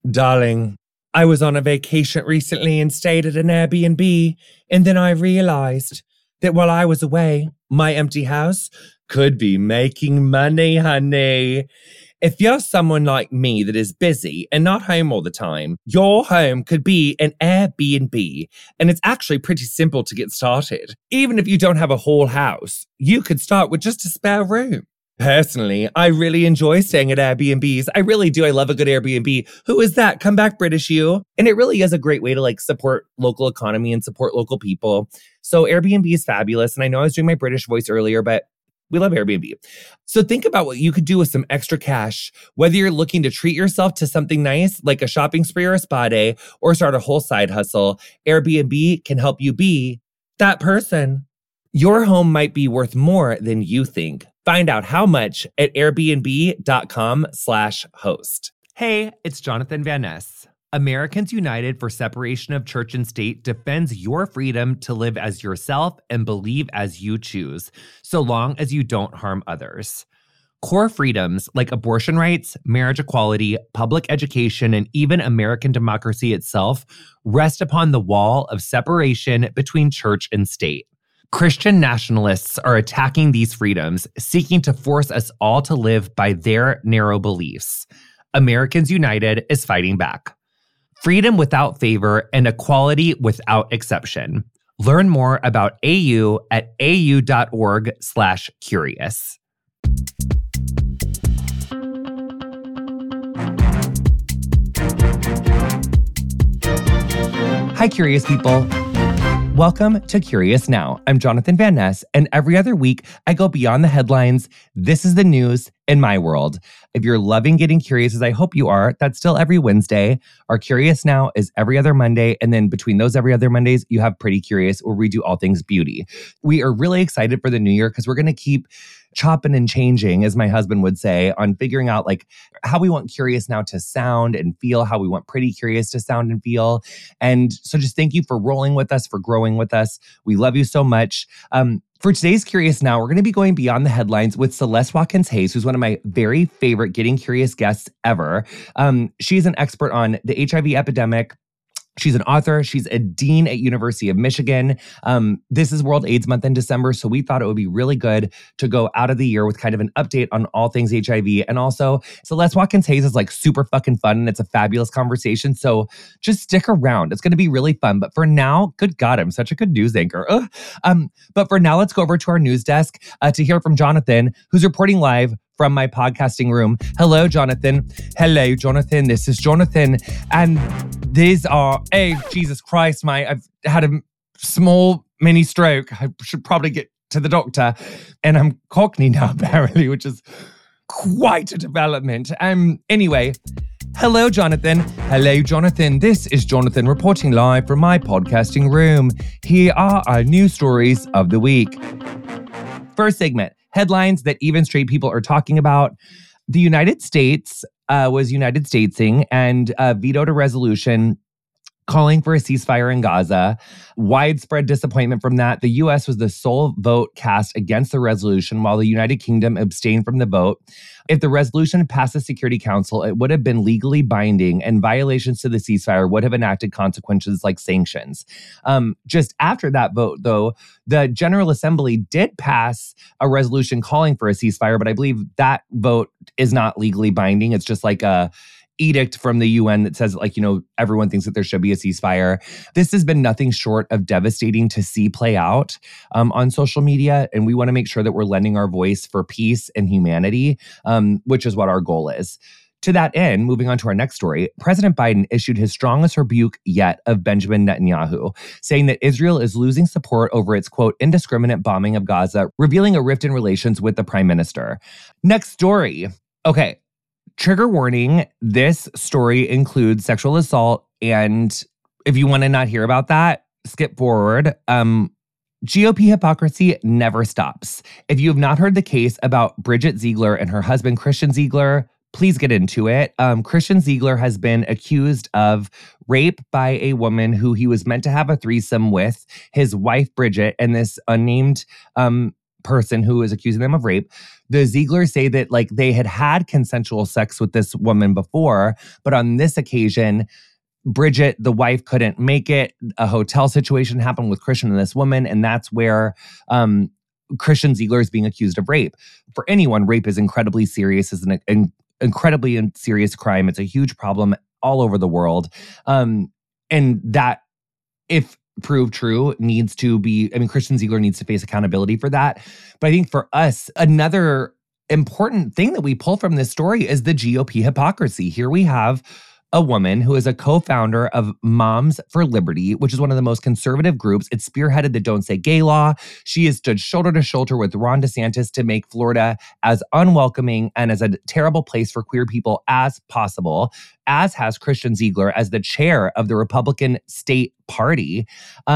Darling, I was on a vacation recently and stayed at an Airbnb, and then I realized that while I was away, my empty house could be making money, honey. If you're someone like me that is busy and not home all the time, your home could be an Airbnb, and it's actually pretty simple to get started. Even if you don't have a whole house, you could start with just a spare room. Personally, I really enjoy staying at Airbnbs. I really do. I love a good Airbnb. Who is that? Come back, British you. And it really is a great way to support local economy and support local people. So Airbnb is fabulous. And I know I was doing my British voice earlier, but we love Airbnb. So think about what you could do with some extra cash, whether you're looking to treat yourself to something nice, like a shopping spree or a spa day, or start a whole side hustle. Airbnb can help you be that person. Your home might be worth more than you think. Find out how much at airbnb.com/host. Hey, it's Jonathan Van Ness. Americans United for Separation of Church and State defends your freedom to live as yourself and believe as you choose, so long as you don't harm others. Core freedoms like abortion rights, marriage equality, public education, and even American democracy itself rest upon the wall of separation between church and state. Christian nationalists are attacking these freedoms, seeking to force us all to live by their narrow beliefs. Americans United is fighting back. Freedom without favor and equality without exception. Learn more about AU at au.org/curious. Hi, curious people. Welcome to Curious Now. I'm Jonathan Van Ness, and every other week, I go beyond the headlines. This is the news in my world. If you're loving getting curious, as I hope you are, that's still every Wednesday. Our Curious Now is every other Monday, and then between those every other Mondays, you have Pretty Curious, where we do all things beauty. We are really excited for the new year because we're going to keep chopping and changing, as my husband would say, on figuring out how we want Curious Now to sound and feel, how we want Pretty Curious to sound and feel. And so just thank you for rolling with us, for growing with us. We love you so much. For today's Curious Now, we're going to be going beyond the headlines with Celeste Watkins Hayes, who's one of my very favorite Getting Curious guests ever. She's an expert on the HIV epidemic. She's an author. She's a dean at University of Michigan. This is World AIDS Month in December, so we thought it would be really good to go out of the year with kind of an update on all things HIV. And also, Celeste Watkins Hayes is super fucking fun, and it's a fabulous conversation. So just stick around. It's going to be really fun. But for now, good God, I'm such a good news anchor. But for now, let's go over to our news desk to hear from Jonathan, who's reporting live from my podcasting room. Hello, Jonathan. Hello, Jonathan. This is Jonathan. And these are, Jesus Christ, I've had a small mini stroke. I should probably get to the doctor. And I'm Cockney now, apparently, which is quite a development. Anyway, hello, Jonathan. Hello, Jonathan. This is Jonathan reporting live from my podcasting room. Here are our news stories of the week. First segment. Headlines that even straight people are talking about. The United States was United Statesing and vetoed a resolution calling for a ceasefire in Gaza. Widespread disappointment from that. The U.S. was the sole vote cast against the resolution, while the United Kingdom abstained from the vote. If the resolution passed the Security Council, it would have been legally binding, and violations to the ceasefire would have enacted consequences like sanctions. Just after that vote, though, the General Assembly did pass a resolution calling for a ceasefire, but I believe that vote is not legally binding. It's just like a edict from the UN that says, everyone thinks that there should be a ceasefire. This has been nothing short of devastating to see play out on social media. And we want to make sure that we're lending our voice for peace and humanity, which is what our goal is. To that end, moving on to our next story, President Biden issued his strongest rebuke yet of Benjamin Netanyahu, saying that Israel is losing support over its, quote, indiscriminate bombing of Gaza, revealing a rift in relations with the prime minister. Next story. Okay. Trigger warning, this story includes sexual assault, and if you want to not hear about that, skip forward. GOP hypocrisy never stops. If you have not heard the case about Bridget Ziegler and her husband, Christian Ziegler, please get into it. Christian Ziegler has been accused of rape by a woman who he was meant to have a threesome with, his wife, Bridget, and this unnamed person who is accusing them of rape. The Zieglers say that like they had consensual sex with this woman before, but on this occasion, Bridget, the wife, couldn't make it. A hotel situation happened with Christian and this woman, and that's where Christian Ziegler is being accused of rape. For anyone, rape is incredibly serious. It's an incredibly serious crime. It's a huge problem all over the world. And that, if proved true, needs to be, Christian Ziegler needs to face accountability for that. But I think for us, another important thing that we pull from this story is the GOP hypocrisy. Here we have a woman who is a co-founder of Moms for Liberty, which is one of the most conservative groups. It spearheaded the Don't Say Gay law. She has stood shoulder to shoulder with Ron DeSantis to make Florida as unwelcoming and as a terrible place for queer people as possible, as has Christian Ziegler as the chair of the Republican state party.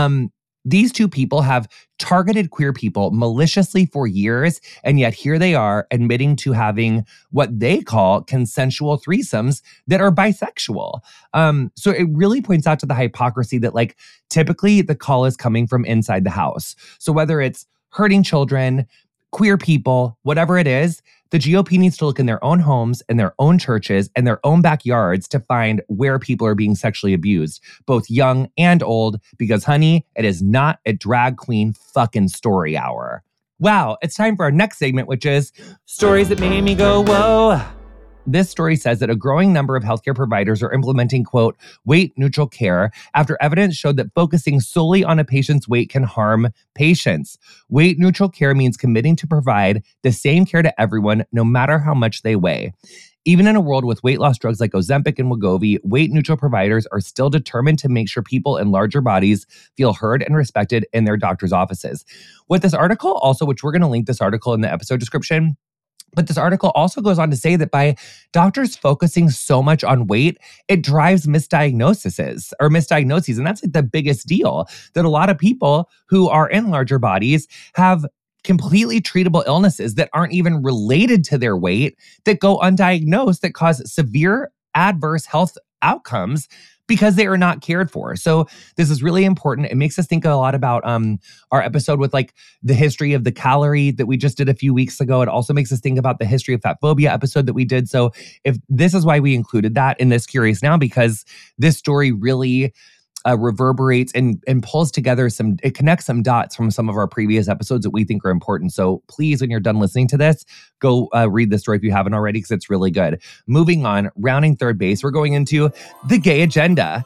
These two people have targeted queer people maliciously for years, and yet here they are admitting to having what they call consensual threesomes that are bisexual. So it really points out to the hypocrisy that like typically the call is coming from inside the house. So whether it's hurting children, queer people, whatever it is, the GOP needs to look in their own homes and their own churches and their own backyards to find where people are being sexually abused, both young and old, because honey, it is not a drag queen fucking story hour. Wow, it's time for our next segment, which is Stories That Made Me Go, whoa. This story says that a growing number of healthcare providers are implementing, quote, weight-neutral care after evidence showed that focusing solely on a patient's weight can harm patients. Weight-neutral care means committing to provide the same care to everyone, no matter how much they weigh. Even in a world with weight loss drugs like Ozempic and Wegovy, weight-neutral providers are still determined to make sure people in larger bodies feel heard and respected in their doctor's offices. What this article also, which we're going to link this article in the episode description, but this article also goes on to say that by doctors focusing so much on weight, it drives misdiagnoses. And that's like the biggest deal, that a lot of people who are in larger bodies have completely treatable illnesses that aren't even related to their weight, that go undiagnosed, that cause severe adverse health outcomes because they are not cared for. So this is really important. It makes us think a lot about our episode with like the history of the calorie that we just did a few weeks ago. It also makes us think about the history of fat phobia episode that we did. So if this is why we included that in this Curious Now, because this story really reverberates and pulls together it connects some dots from some of our previous episodes that we think are important. So please, when you're done listening to this, go read the story if you haven't already, because it's really good. Moving on, rounding third base, we're going into the gay agenda.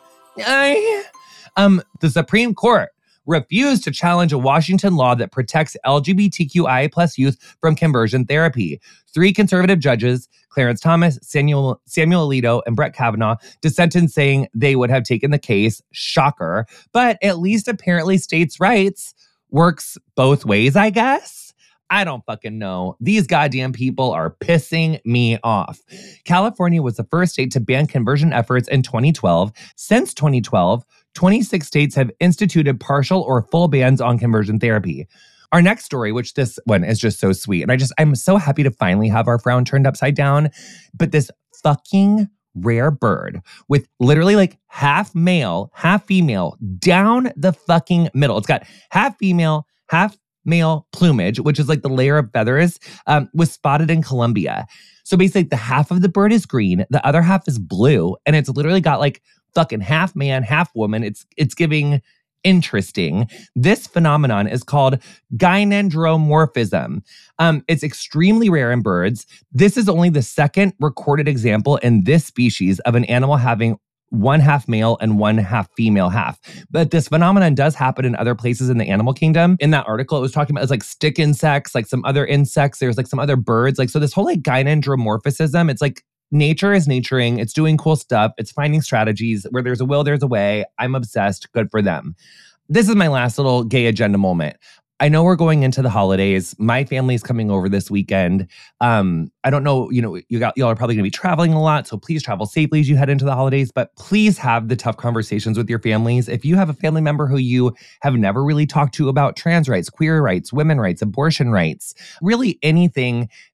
The Supreme Court refused to challenge a Washington law that protects LGBTQI plus youth from conversion therapy. 3 conservative judges, Clarence Thomas, Samuel Alito, and Brett Kavanaugh, dissented, saying they would have taken the case. Shocker. But at least apparently states' rights works both ways, I guess. I don't fucking know. These goddamn people are pissing me off. California was the first state to ban conversion efforts in 2012. Since 2012, 26 states have instituted partial or full bans on conversion therapy. Our next story, which this one is just so sweet, and I'm so happy to finally have our frown turned upside down, but this fucking rare bird with literally like half male, half female down the fucking middle. It's got half female, half male plumage, which is like the layer of feathers, was spotted in Colombia. So basically the half of the bird is green, the other half is blue, and it's literally got like fucking half man, half woman. It's giving interesting. This phenomenon is called gynandromorphism. It's extremely rare in birds. This is only the second recorded example in this species of an animal having one half male and one half female half. But this phenomenon does happen in other places in the animal kingdom. In that article, it was talking about, it's like stick insects, like some other insects. There's like some other birds. Like, so this whole like gynandromorphism, it's like nature is naturing. It's doing cool stuff. It's finding strategies. Where there's a will, there's a way. I'm obsessed. Good for them. This is my last little gay agenda moment. I know we're going into the holidays. My family's coming over this weekend. I don't know, y'all are probably going to be traveling a lot, so please travel safely as you head into the holidays, but please have the tough conversations with your families. If you have a family member who you have never really talked to about trans rights, queer rights, women rights, abortion rights, really anything that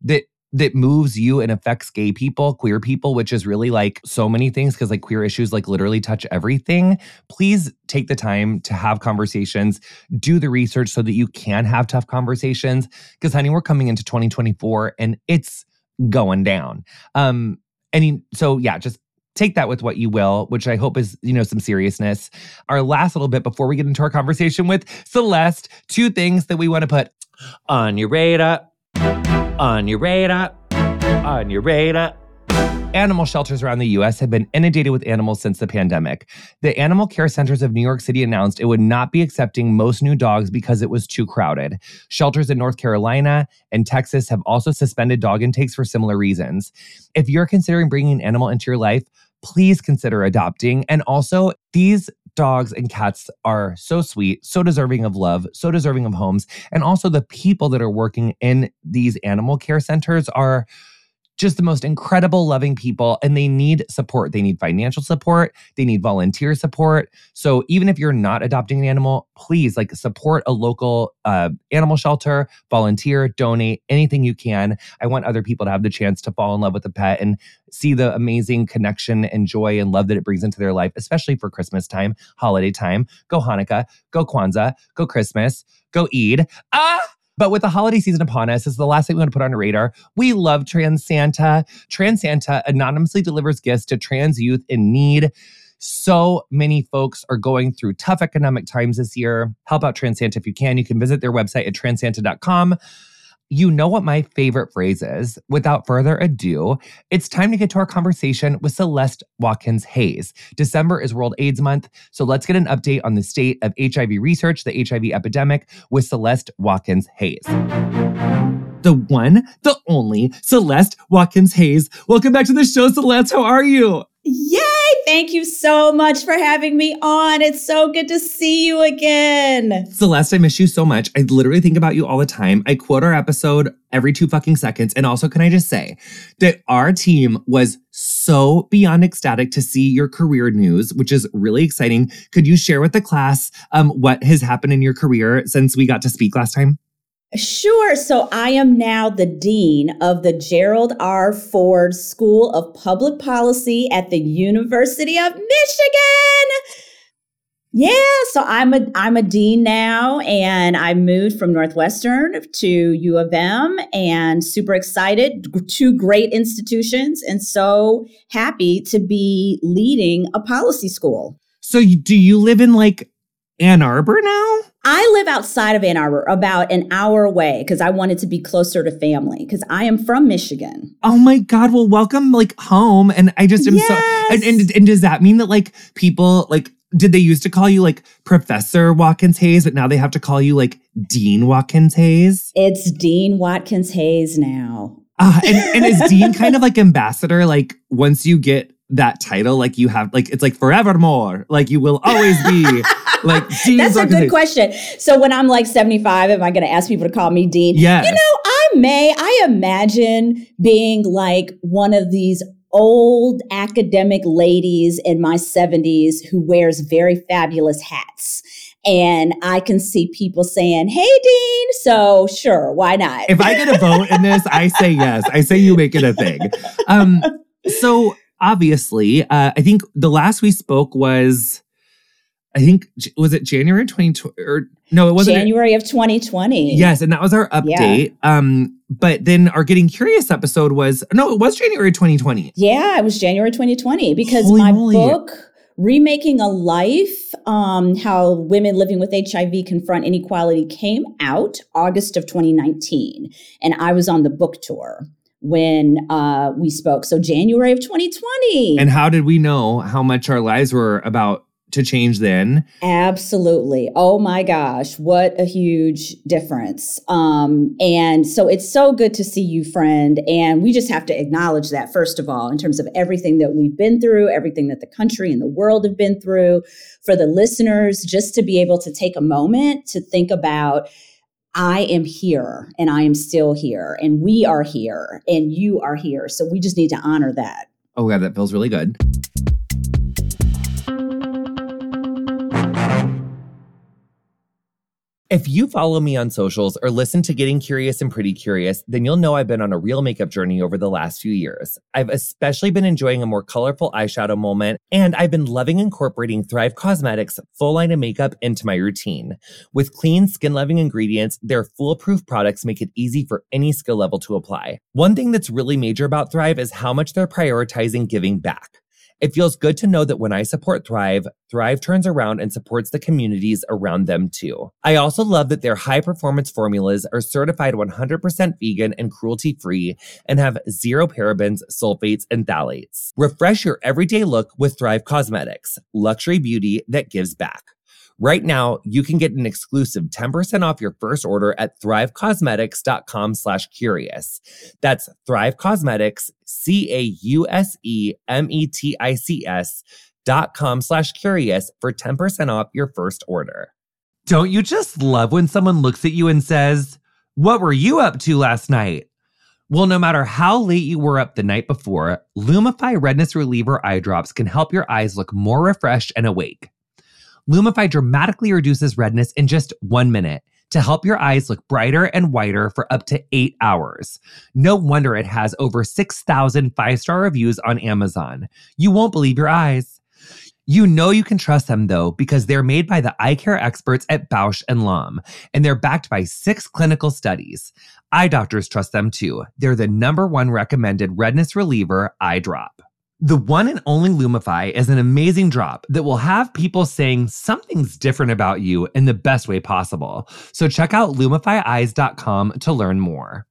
that moves you and affects gay people, queer people, which is really like so many things because like queer issues like literally touch everything, please take the time to have conversations, do the research so that you can have tough conversations. Because honey, we're coming into 2024 and it's going down. So yeah, just take that with what you will, which I hope is, some seriousness. Our last little bit before we get into our conversation with Celeste, 2 things that we want to put on your radar. On your radar. On your radar. Animal shelters around the U.S. have been inundated with animals since the pandemic. The Animal Care Centers of New York City announced it would not be accepting most new dogs because it was too crowded. Shelters in North Carolina and Texas have also suspended dog intakes for similar reasons. If you're considering bringing an animal into your life, please consider adopting. And also, these dogs and cats are so sweet, so deserving of love, so deserving of homes. And also the people that are working in these animal care centers are just the most incredible, loving people, and they need support. They need financial support. They need volunteer support. So even if you're not adopting an animal, please support a local animal shelter, volunteer, donate, anything you can. I want other people to have the chance to fall in love with a pet and see the amazing connection and joy and love that it brings into their life, especially for Christmas time, holiday time. Go Hanukkah, go Kwanzaa, go Christmas, go Eid. But with the holiday season upon us, this is the last thing we want to put on our radar. We love Trans Santa. Trans Santa anonymously delivers gifts to trans youth in need. So many folks are going through tough economic times this year. Help out Trans Santa if you can. You can visit their website at transsanta.com. You know what my favorite phrase is. Without further ado, it's time to get to our conversation with Celeste Watkins Hayes. December is World AIDS Month, so let's get an update on the state of HIV research, the HIV epidemic, with Celeste Watkins Hayes. The one, the only, Celeste Watkins Hayes. Welcome back to the show, Celeste. How are you? Yay! Thank you so much for having me on. It's so good to see you again. Celeste, I miss you so much. I literally think about you all the time. I quote our episode every 2 fucking seconds. And also, can I just say that our team was so beyond ecstatic to see your career news, which is really exciting. Could you share with the class what has happened in your career since we got to speak last time? Sure. So I am now the dean of the Gerald R. Ford School of Public Policy at the University of Michigan. Yeah, so I'm a dean now, and I moved from Northwestern to U of M, and super excited. 2 great institutions, and so happy to be leading a policy school. So do you live in Ann Arbor now? I live outside of Ann Arbor, about an hour away, because I wanted to be closer to family, because I am from Michigan. Oh my God. Well, welcome home. And I just am Yes. and does that mean that people did they used to call you Professor Watkins Hayes, but now they have to call you Dean Watkins Hayes? It's Dean Watkins Hayes now. And is Dean kind of ambassador? Once you get that title, you have it's forevermore. You will always be Dean. That's a good question. So when I'm 75, am I going to ask people to call me Dean? Yes. I imagine being one of these old academic ladies in my 70s who wears very fabulous hats. And I can see people saying, "Hey, Dean." So sure, why not? If I get a vote in this, I say yes. I say you make it a thing. So obviously, I think the last we spoke was it January 2020? Or no, it wasn't. January of 2020. Yes, and that was our update. Yeah. But then our Getting Curious episode it was January 2020. Yeah, it was January 2020 because my book, Remaking a Life, How Women Living with HIV Confront Inequality, came out August of 2019. And I was on the book tour when we spoke. So January of 2020. And how did we know how much our lives were about to change then? Absolutely. Oh my gosh, what a huge difference. And so it's so good to see you, friend. And we just have to acknowledge that, first of all, in terms of everything that we've been through, everything that the country and the world have been through. For the listeners, just to be able to take a moment to think about, I am here and I am still here and we are here and you are here. So we just need to honor that. Oh God, that feels really good. If you follow me on socials or listen to Getting Curious and Pretty Curious, then you'll know I've been on a real makeup journey over the last few years. I've especially been enjoying a more colorful eyeshadow moment, and I've been loving incorporating Thrive Causemetics' full line of makeup into my routine. With clean, skin-loving ingredients, their foolproof products make it easy for any skill level to apply. One thing that's really major about Thrive is how much they're prioritizing giving back. It feels good to know that when I support Thrive, Thrive turns around and supports the communities around them too. I also love that their high-performance formulas are certified 100% vegan and cruelty-free and have zero parabens, sulfates, and phthalates. Refresh your everyday look with Thrive Causemetics, luxury beauty that gives back. Right now, you can get an exclusive 10% off your first order at thrivecausemetics.com/curious. That's Thrive Causemetics, CAUSEMETICS.com/curious for 10% off your first order. Don't you just love when someone looks at you and says, "What were you up to last night?" Well, no matter how late you were up the night before, Lumify Redness Reliever Eye Drops can help your eyes look more refreshed and awake. Lumify dramatically reduces redness in just 1 minute to help your eyes look brighter and whiter for up to 8 hours. No wonder it has over 6,000 5-star reviews on Amazon. You won't believe your eyes. You know you can trust them though, because they're made by the eye care experts at Bausch & Lomb, and they're backed by 6 clinical studies. Eye doctors trust them too. They're the #1 recommended redness reliever eye drop. The one and only Lumify is an amazing drop that will have people saying something's different about you in the best way possible. So check out LumifyEyes.com to learn more.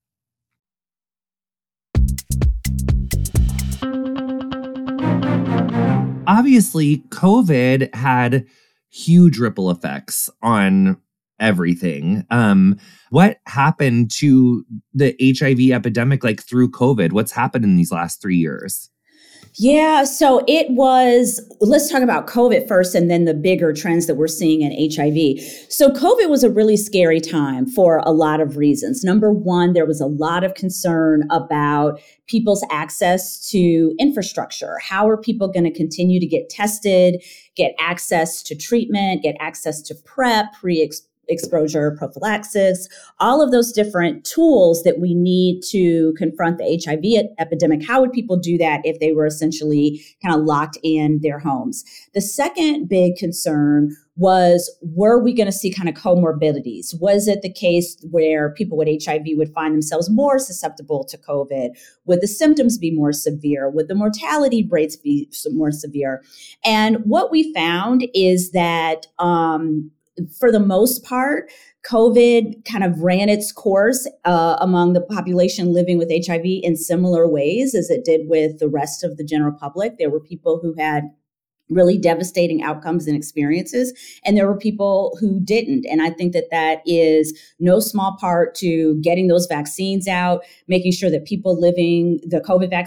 Obviously, COVID had huge ripple effects on everything. What happened to the HIV epidemic through COVID? What's happened in these last 3 years? Yeah, so let's talk about COVID first and then the bigger trends that we're seeing in HIV. So COVID was a really scary time for a lot of reasons. Number one, there was a lot of concern about people's access to infrastructure. How are people going to continue to get tested, get access to treatment, get access to PrEP, exposure prophylaxis, all of those different tools that we need to confront the HIV epidemic. How would people do that if they were essentially kind of locked in their homes? The second big concern was, were we going to see kind of comorbidities? Was it the case where people with HIV would find themselves more susceptible to COVID? Would the symptoms be more severe? Would the mortality rates be more severe? And what we found is that for the most part, COVID kind of ran its course among the population living with HIV in similar ways as it did with the rest of the general public. There were people who had really devastating outcomes and experiences, and there were people who didn't. And I think that that is no small part to getting those vaccines out, making sure that people living with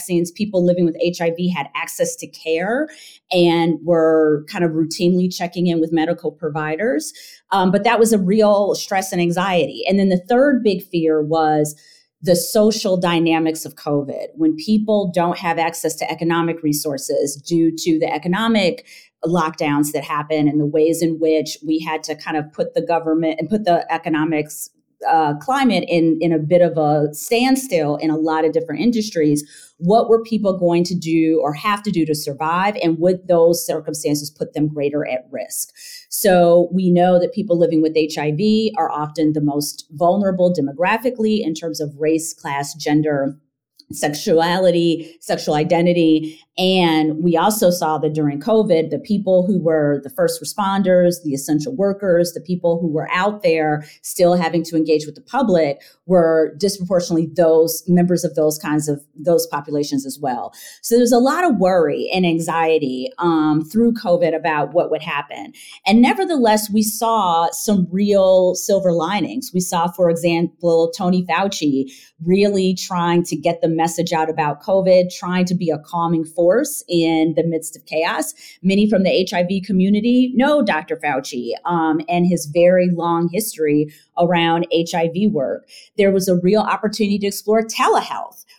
HIV had access to care and were kind of routinely checking in with medical providers. But that was a real stress and anxiety. And then the third big fear was the social dynamics of COVID. When people don't have access to economic resources due to the economic lockdowns that happen and the ways in which we had to kind of put the government and put the economics climate in a bit of a standstill in a lot of different industries, what were people going to do or have to do to survive? And would those circumstances put them greater at risk? So we know that people living with HIV are often the most vulnerable demographically in terms of race, class, gender, sexuality, sexual identity. And we also saw that during COVID, the people who were the first responders, the essential workers, the people who were out there still having to engage with the public were disproportionately those members of those populations as well. So there's a lot of worry and anxiety through COVID about what would happen. And nevertheless, we saw some real silver linings. We saw, for example, Tony Fauci really trying to get the message out about COVID, trying to be a calming force in the midst of chaos. Many from the HIV community know Dr. Fauci and his very long history around HIV work. There was a real opportunity to explore telehealth.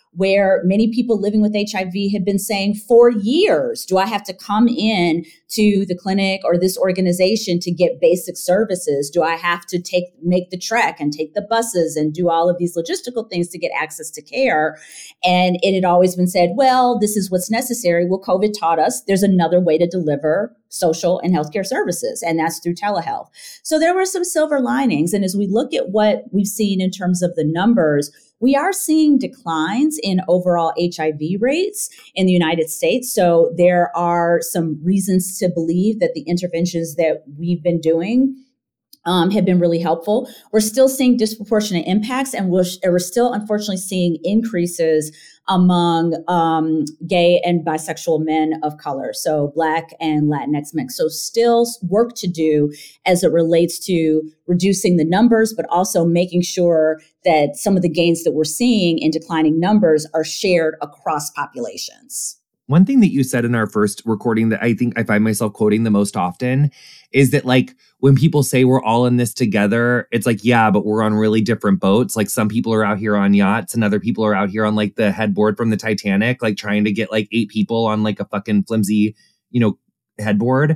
where many people living with HIV have been saying for years, do I have to come in to the clinic or this organization to get basic services? Do I have to make the trek and take the buses and do all of these logistical things to get access to care? And it had always been said, well, this is what's necessary. Well, COVID taught us there's another way to deliver social and healthcare services, and that's through telehealth. So there were some silver linings. And as we look at what we've seen in terms of the numbers, we are seeing declines in overall HIV rates in the United States. So there are some reasons to believe that the interventions that we've been doing have been really helpful. We're still seeing disproportionate impacts, and we're still unfortunately seeing increases among gay and bisexual men of color, so Black and Latinx mix. So still work to do as it relates to reducing the numbers, but also making sure that some of the gains that we're seeing in declining numbers are shared across populations. One thing that you said in our first recording that I think I find myself quoting the most often is that, like, when people say we're all in this together, it's like, yeah, but we're on really different boats. Like, some people are out here on yachts and other people are out here on like the headboard from the Titanic, like trying to get like 8 people on like a fucking flimsy, headboard.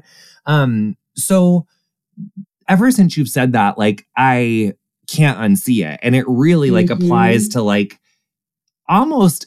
So ever since you've said that, like, I can't unsee it. And it really like applies to like almost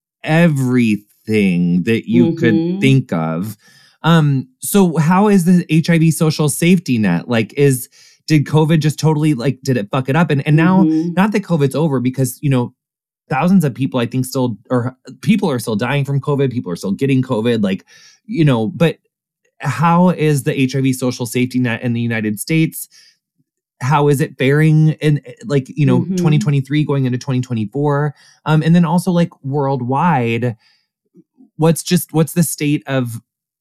everything that you could think of. So how is the HIV social safety net? Like, did COVID just totally like, did it fuck it up? And now, not that COVID's over, because, thousands of people, I think people are still dying from COVID. People are still getting COVID, but how is the HIV social safety net in the United States? How is it faring in 2023 going into 2024? And then also like worldwide, what's the state of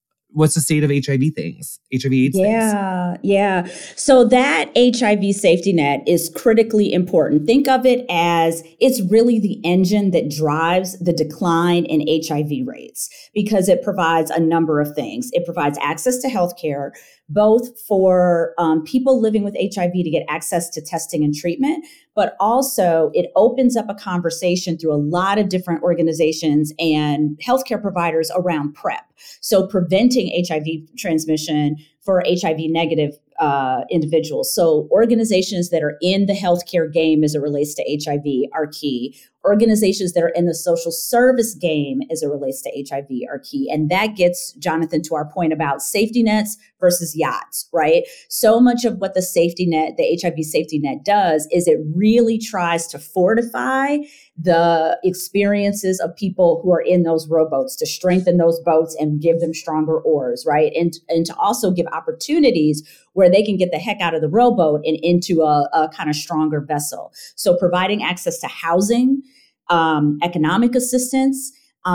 HIV things, HIV/AIDS things? Yeah. So that HIV safety net is critically important. Think of it as it's really the engine that drives the decline in HIV rates, because it provides a number of things. It provides access to healthcare, both for people living with HIV to get access to testing and treatment, but also it opens up a conversation through a lot of different organizations and healthcare providers around PrEP. So preventing HIV transmission for HIV negative individuals. So organizations that are in the healthcare game as it relates to HIV are key. Organizations that are in the social service game as it relates to HIV are key. And that gets, Jonathan, to our point about safety nets versus yachts, right? So much of what the HIV safety net does is it really tries to fortify the experiences of people who are in those rowboats, to strengthen those boats and give them stronger oars, right? And to also give opportunities where they can get the heck out of the rowboat and into a kind of stronger vessel. So providing access to housing, economic assistance,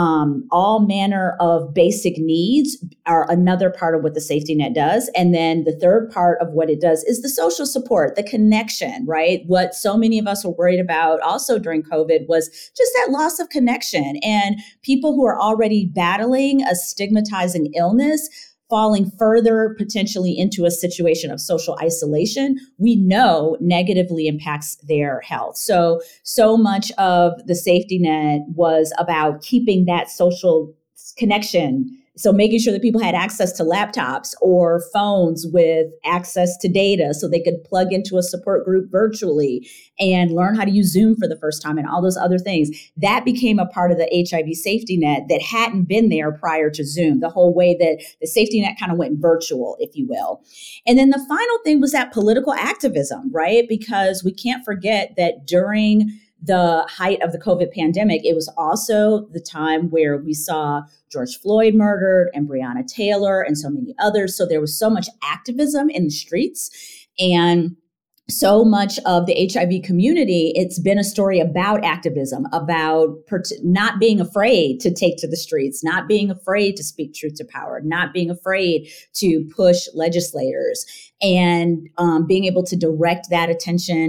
all manner of basic needs are another part of what the safety net does. And then the third part of what it does is the social support, the connection, right? What so many of us were worried about also during COVID was just that loss of connection, and people who are already battling a stigmatizing illness falling further potentially into a situation of social isolation, we know negatively impacts their health. So much of the safety net was about keeping that social connection. So making sure that people had access to laptops or phones with access to data so they could plug into a support group virtually and learn how to use Zoom for the first time and all those other things. That became a part of the HIV safety net that hadn't been there prior to Zoom, the whole way that the safety net kind of went virtual, if you will. And then the final thing was that political activism, right? Because we can't forget that during the height of the COVID pandemic, it was also the time where we saw George Floyd murdered and Breonna Taylor and so many others. So there was so much activism in the streets, and so much of the HIV community, it's been a story about activism, about not being afraid to take to the streets, not being afraid to speak truth to power, not being afraid to push legislators, and being able to direct that attention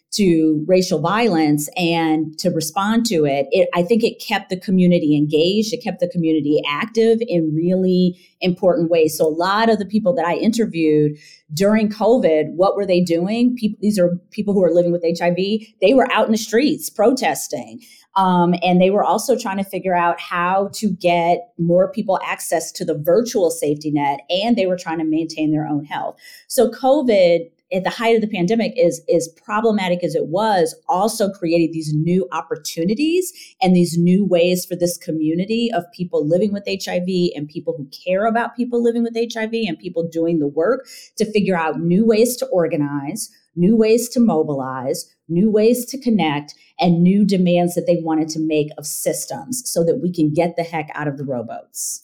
to racial violence and to respond to it, I think it kept the community engaged. It kept the community active in really important ways. So a lot of the people that I interviewed during COVID, what were they doing? These are people who are living with HIV. They were out in the streets protesting. And they were also trying to figure out how to get more people access to the virtual safety net, and they were trying to maintain their own health. So COVID, at the height of the pandemic, is problematic as it was, also created these new opportunities and these new ways for this community of people living with HIV and people who care about people living with HIV and people doing the work to figure out new ways to organize, new ways to mobilize, new ways to connect, and new demands that they wanted to make of systems so that we can get the heck out of the rowboats.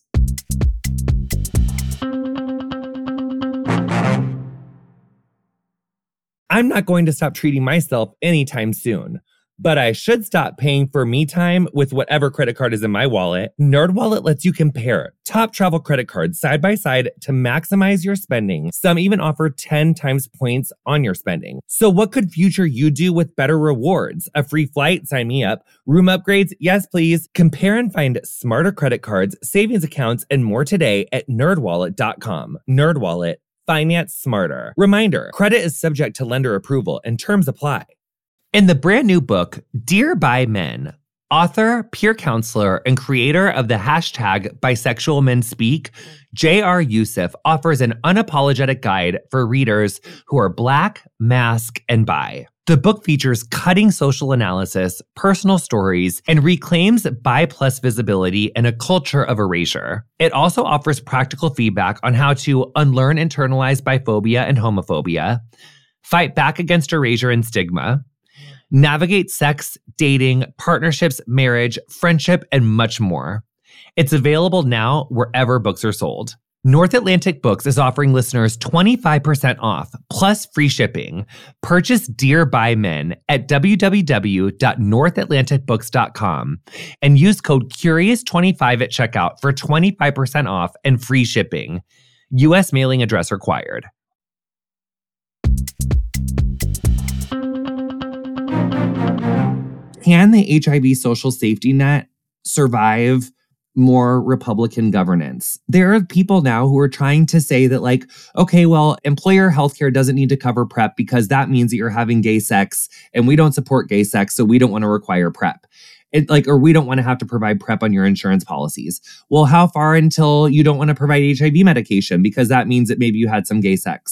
I'm not going to stop treating myself anytime soon, but I should stop paying for me time with whatever credit card is in my wallet. NerdWallet lets you compare top travel credit cards side by side to maximize your spending. Some even offer 10 times points on your spending. So what could future you do with better rewards? A free flight? Sign me up. Room upgrades? Yes, please. Compare and find smarter credit cards, savings accounts, and more today at nerdwallet.com. NerdWallet. Finance smarter. Reminder, credit is subject to lender approval and terms apply. In the brand new book, Dear Bi Men, author, peer counselor, and creator of the hashtag Bisexual Men Speak, J.R. Youssef offers an unapologetic guide for readers who are Black, masc, and bi. The book features cutting social analysis, personal stories, and reclaims bi plus visibility in a culture of erasure. It also offers practical feedback on how to unlearn internalized biphobia and homophobia, fight back against erasure and stigma, navigate sex, dating, partnerships, marriage, friendship, and much more. It's available now wherever books are sold. North Atlantic Books is offering listeners 25% off, plus free shipping. Purchase Dear Bi Men at www.northatlanticbooks.com and use code CURIOUS25 at checkout for 25% off and free shipping. U.S. mailing address required. Can the HIV social safety net survive more Republican governance? There are people now who are trying to say that, like, okay, well, employer healthcare doesn't need to cover PrEP because that means that you're having gay sex and we don't support gay sex, so we don't want to require PrEP. Or we don't want to have to provide PrEP on your insurance policies. Well, how far until you don't want to provide HIV medication because that means that maybe you had some gay sex?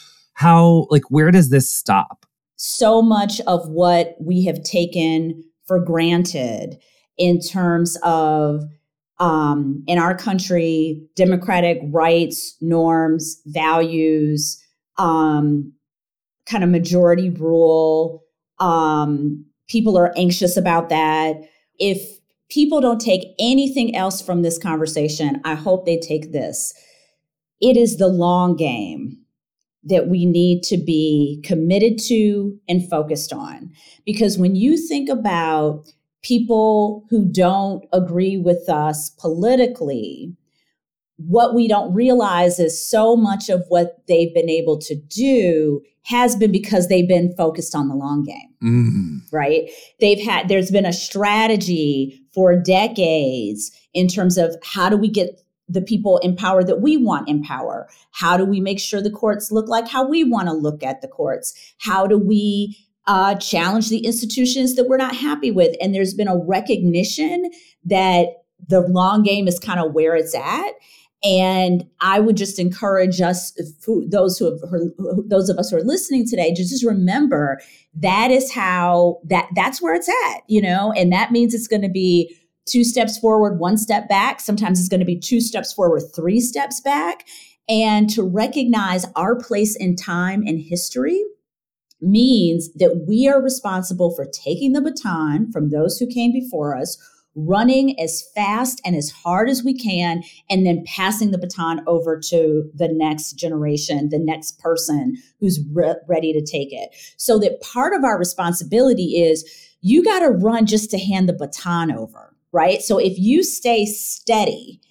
Where does this stop? So much of what we have taken for granted in terms of in our country, democratic rights, norms, values, kind of majority rule. People are anxious about that. If people don't take anything else from this conversation, I hope they take this. It is the long game that we need to be committed to and focused on. Because when you think about people who don't agree with us politically, what we don't realize is so much of what they've been able to do has been because they've been focused on the long game, right? There's been a strategy for decades in terms of how do we get the people in power that we want in power? How do we make sure the courts look like how we want to look at the courts? How do we challenge the institutions that we're not happy with? And there's been a recognition that the long game is kind of where it's at. And I would just encourage us, those of us who are listening today, to just remember that's where it's at, and that means it's going to be 2 steps forward, 1 step back. Sometimes it's going to be 2 steps forward, 3 steps back. And to recognize our place in time and history means that we are responsible for taking the baton from those who came before us, running as fast and as hard as we can, and then passing the baton over to the next generation, the next person who's ready to take it. So that part of our responsibility is you got to run just to hand the baton over, right? So if you stay steady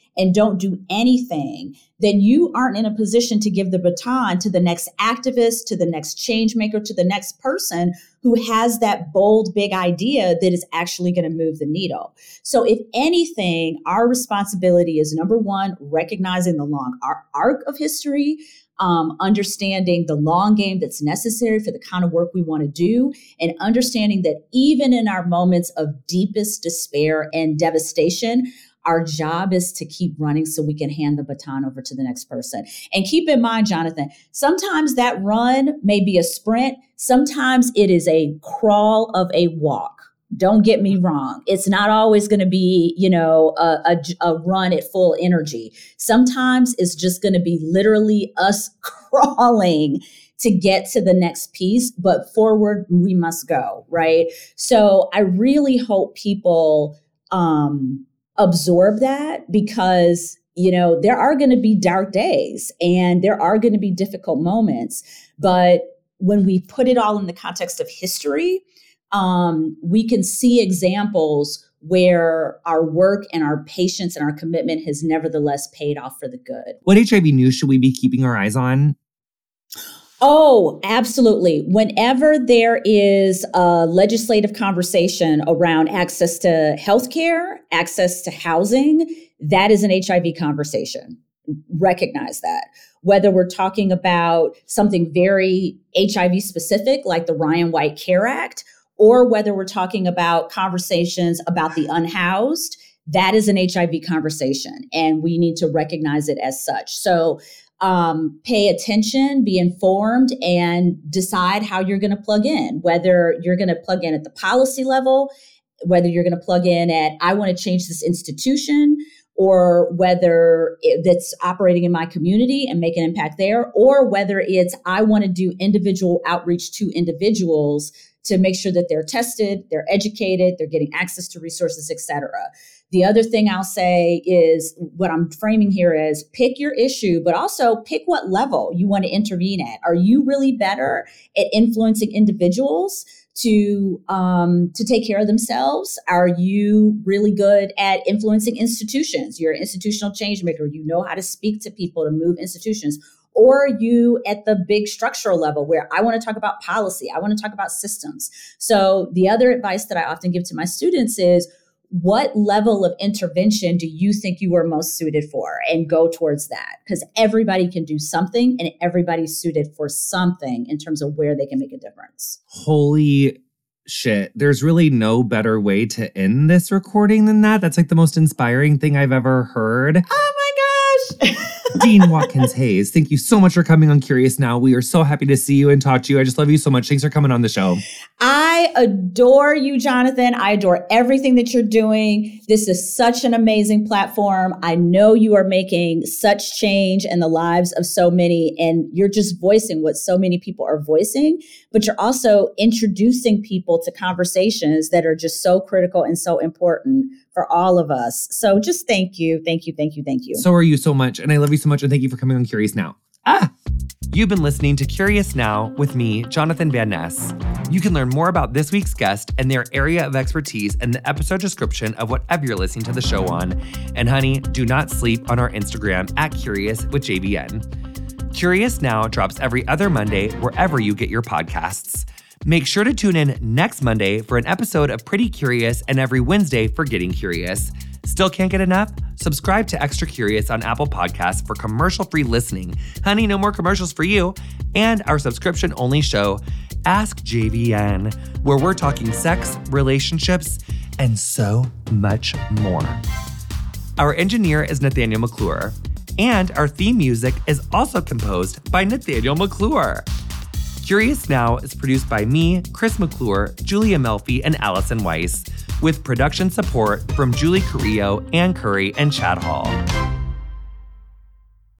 and don't do anything, then you aren't in a position to give the baton to the next activist, to the next change maker, to the next person who has that bold, big idea that is actually going to move the needle. So if anything, our responsibility is, number one, recognizing the long arc of history, understanding the long game that's necessary for the kind of work we want to do, and understanding that even in our moments of deepest despair and devastation, our job is to keep running so we can hand the baton over to the next person. And keep in mind, Jonathan, sometimes that run may be a sprint. Sometimes it is a crawl of a walk. Don't get me wrong. It's not always going to be, a run at full energy. Sometimes it's just going to be literally us crawling to get to the next piece, but forward we must go, right? So I really hope people absorb that, because there are going to be dark days and there are going to be difficult moments. But when we put it all in the context of history, we can see examples where our work and our patience and our commitment has nevertheless paid off for the good. What HIV news should we be keeping our eyes on? Oh, absolutely. Whenever there is a legislative conversation around access to healthcare, access to housing, that is an HIV conversation. Recognize that. Whether we're talking about something very HIV specific, like the Ryan White Care Act, or whether we're talking about conversations about the unhoused, that is an HIV conversation, and we need to recognize it as such. So pay attention, be informed, and decide how you're going to plug in, whether you're going to plug in at the policy level, whether you're going to plug in at, I want to change this institution, or whether that's operating in my community and make an impact there, or whether it's, I want to do individual outreach to individuals to make sure that they're tested, they're educated, they're getting access to resources, et cetera. The other thing I'll say is, what I'm framing here is, pick your issue, but also pick what level you want to intervene at. Are you really better at influencing individuals to take care of themselves? Are you really good at influencing institutions? You're an institutional change maker. You know how to speak to people to move institutions. Or are you at the big structural level where I want to talk about policy, I want to talk about systems? So the other advice that I often give to my students is, what level of intervention do you think you are most suited for? And go towards that, because everybody can do something and everybody's suited for something in terms of where they can make a difference. Holy shit. There's really no better way to end this recording than that. That's like the most inspiring thing I've ever heard. Oh my gosh. Dean Watkins Hayes, thank you so much for coming on Curious Now. We are so happy to see you and talk to you. I just love you so much. Thanks for coming on the show. I adore you, Jonathan. I adore everything that you're doing. This is such an amazing platform. I know you are making such change in the lives of so many, and you're just voicing what so many people are voicing, but you're also introducing people to conversations that are just so critical and so important for all of us. So just thank you. Thank you. Thank you. Thank you. So are you so much. And I love you so much. And thank you for coming on Curious Now. You've been listening to Curious Now with me, Jonathan Van Ness. You can learn more about this week's guest and their area of expertise in the episode description of whatever you're listening to the show on. And honey, do not sleep on our Instagram at Curious with JVN. Curious Now drops every other Monday wherever you get your podcasts. Make sure to tune in next Monday for an episode of Pretty Curious and every Wednesday for Getting Curious. Still can't get enough? Subscribe to Extra Curious on Apple Podcasts for commercial-free listening. Honey, no more commercials for you. And our subscription-only show, Ask JVN, where we're talking sex, relationships, and so much more. Our engineer is Nathaniel McClure. And our theme music is also composed by Nathaniel McClure. Curious Now is produced by me, Chris McClure, Julia Melfi, and Allison Weiss, with production support from Julie Carrillo, Ann Curry, and Chad Hall.